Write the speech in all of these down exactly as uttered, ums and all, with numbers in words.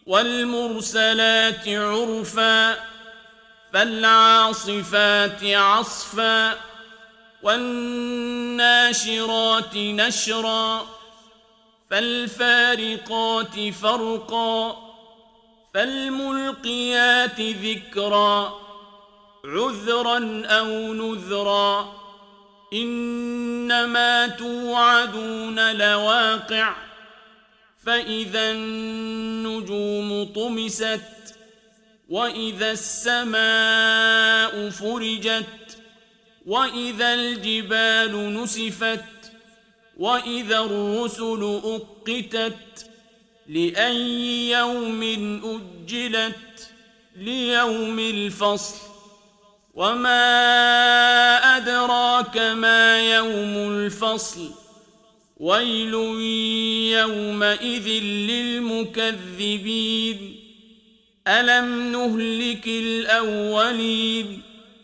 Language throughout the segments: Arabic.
والمرسلات عرفا فالعاصفات عصفا والناشرات نشرا فالفارقات فرقا فالملقيات ذكرا عذرا أو نذرا إنما توعدون لواقع فإذا النجوم طمست وإذا السماء فرجت وإذا الجبال نسفت وإذا الرسل أقتت لأي يوم أجلت ليوم الفصل وما أدراك ما يوم الفصل ويل يومئذ للمكذبين ألم نهلك الأولين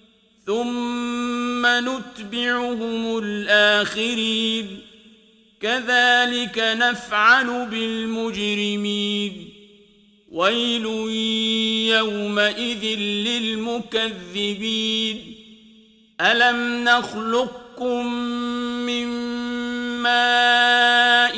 ثم نتبعهم الآخرين كذلك نفعل بالمجرمين ويل يومئذ للمكذبين ألم نخلقكم من ماء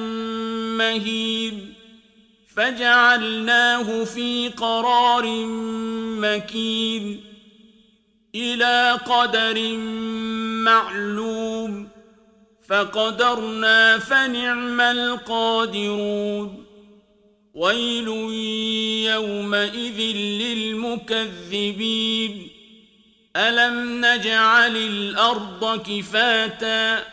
مهين فجعلناه في قرار مكين إلى قدر معلوم فقدرنا فنعم القادرون ويل يومئذ للمكذبين ألم نجعل الأرض كفاتا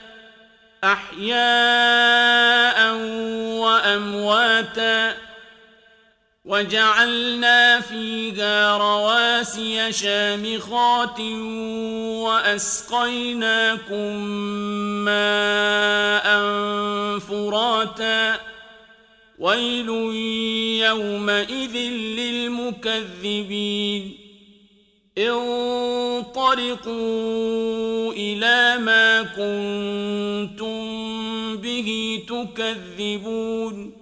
أحياء وأمواتا وجعلنا فيها رواسي شامخات وأسقيناكم ماء فراتا ويل يومئذ للمكذبين انطلقوا إلى ما كنتم به تكذبون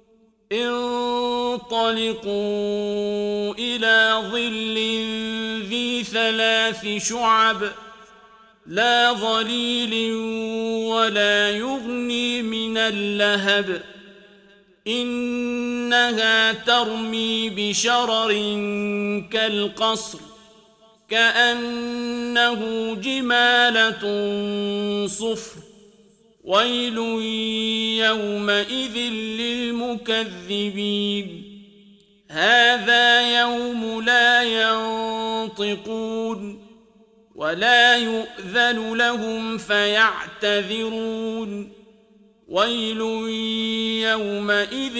انطلقوا إلى ظل ذي ثلاث شعب لا ظليل ولا يغني من اللهب إنها ترمي بشرر كالقصر كأنه جمالة صفر ويل يومئذ للمكذبين هذا يوم لا ينطقون ولا يؤذن لهم فيعتذرون ويل يومئذ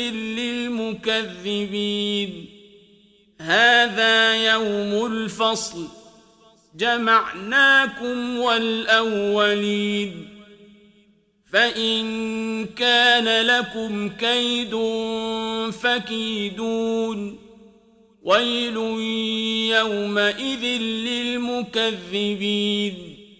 للمكذبين هذا يوم الفصل جمعناكم والأولين فإن كان لكم كيد فكيدون ويل يومئذ للمكذبين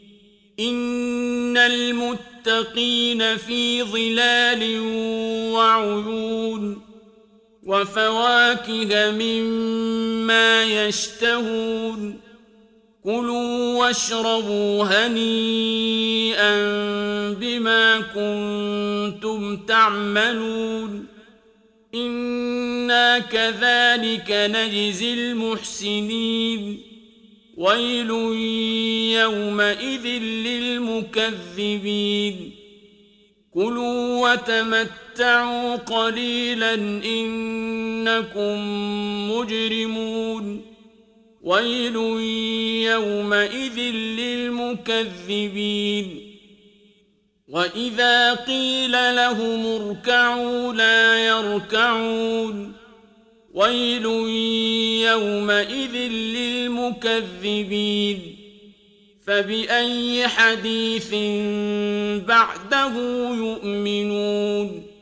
إن المتقين في ظلال وعيون وفواكه مما يشتهون كلوا واشربوا هنيئا بما كنتم تعملون إنا كذلك نجزي المحسنين ويل يومئذ للمكذبين كلوا وتمتعوا قليلا إنكم مجرمون ويل يومئذ للمكذبين وإذا قيل لهم اركعوا لا يركعون ويل يومئذ للمكذبين فبأي حديث بعده يؤمنون